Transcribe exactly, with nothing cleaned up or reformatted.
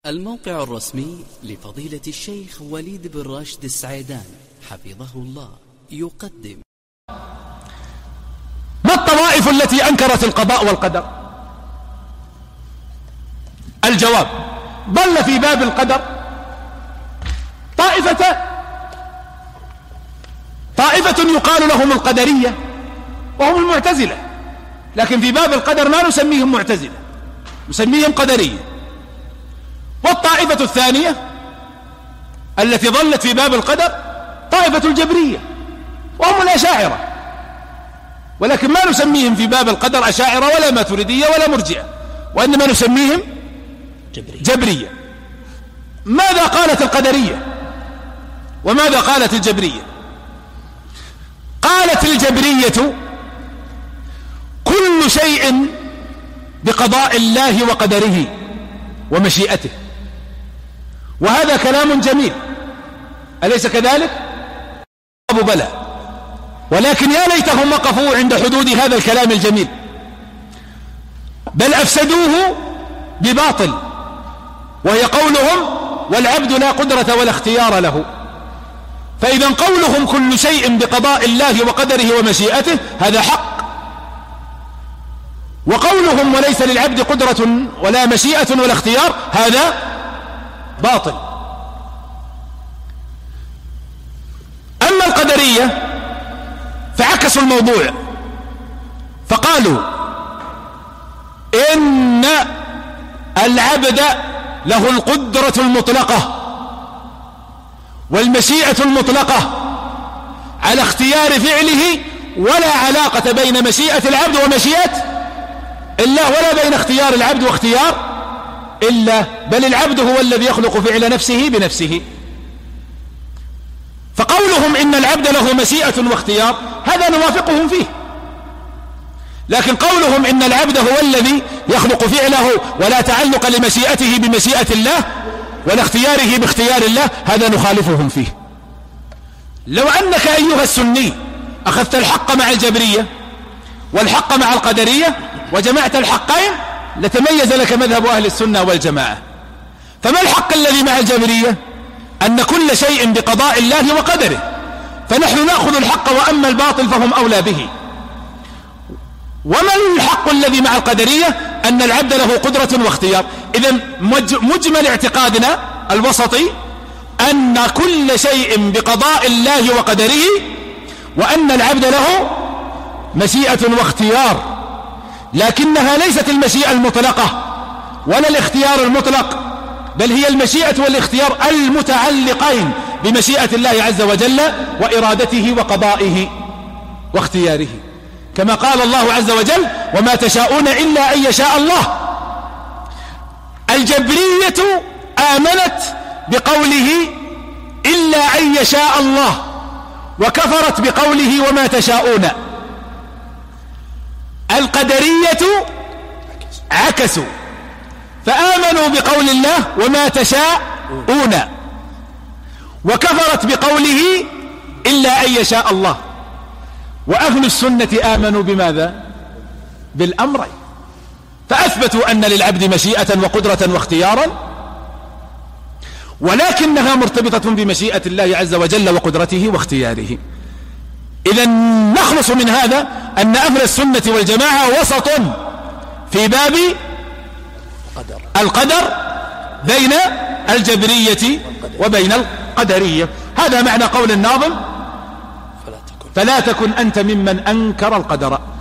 الموقع الرسمي لفضيلة الشيخ وليد بن راشد السعيدان حفظه الله يقدم. ما الطوائف التي أنكرت القضاء والقدر؟ الجواب: ضل في باب القدر طائفتان، طائفة يقال لهم القدرية وهم المعتزلة، لكن في باب القدر ما نسميهم معتزلة، نسميهم قدرية. والطائفة الثانية التي ظلت في باب القدر طائفة الجبرية وهم الأشاعرة، ولكن ما نسميهم في باب القدر أشاعرة ولا ماتريدية ولا مرجئة، وإنما نسميهم جبرية. جبرية. ماذا قالت القدرية وماذا قالت الجبرية؟ قالت الجبرية: كل شيء بقضاء الله وقدره ومشيئته. وهذا كلام جميل، أليس كذلك؟ أبو بلى، ولكن يا ليتهم وقفوا عند حدود هذا الكلام الجميل، بل أفسدوه بباطل، وهي قولهم: والعبد لا قدرة ولا اختيار له. فإذا قولهم كل شيء بقضاء الله وقدره ومشيئته هذا حق، وقولهم وليس للعبد قدرة ولا مشيئة ولا اختيار هذا باطل. أما القدرية فعكسوا الموضوع، فقالوا إن العبد له القدرة المطلقة والمشيئة المطلقة على اختيار فعله، ولا علاقة بين مشيئة العبد ومشيئة الله، ولا بين اختيار العبد واختيار الله، بل العبد هو الذي يخلق فعل نفسه بنفسه. فقولهم إن العبد له مشيئة واختيار هذا نوافقهم فيه، لكن قولهم إن العبد هو الذي يخلق فعله ولا تعلق لمشيئته بمشيئة الله ولا اختياره باختيار الله هذا نخالفهم فيه. لو أنك أيها السني أخذت الحق مع الجبرية والحق مع القدرية وجمعت الحقين لتميز لك مذهب أهل السنة والجماعة. فما الحق الذي مع الجبرية؟ أن كل شيء بقضاء الله وقدره، فنحن نأخذ الحق، وأما الباطل فهم أولى به. وما الحق الذي مع القدرية؟ أن العبد له قدرة واختيار. إذن مجمل اعتقادنا الوسطي أن كل شيء بقضاء الله وقدره، وأن العبد له مشيئة واختيار، لكنها ليست المشيئة المطلقة ولا الاختيار المطلق، بل هي المشيئة والاختيار المتعلقين بمشيئة الله عز وجل وإرادته وقضائه واختياره، كما قال الله عز وجل: وما تشاءون إلا أن يشاء الله. الجبرية آمنت بقوله إلا أن يشاء الله، وكفرت بقوله وما تشاءون. القدرية عكسوا، فآمنوا بقول الله وما تشاءون، وكفرت بقوله إلا أن يشاء الله. وأهل السنة آمنوا بماذا؟ بالأمرين، فأثبتوا أن للعبد مشيئة وقدرة واختيارا، ولكنها مرتبطة بمشيئة الله عز وجل وقدرته واختياره. إذن نخلص من هذا أن أهل السنة والجماعة وسط في باب القدر بين الجبرية وبين القدرية. هذا معنى قول الناظم: فلا تكن أنت ممن أنكر القدر.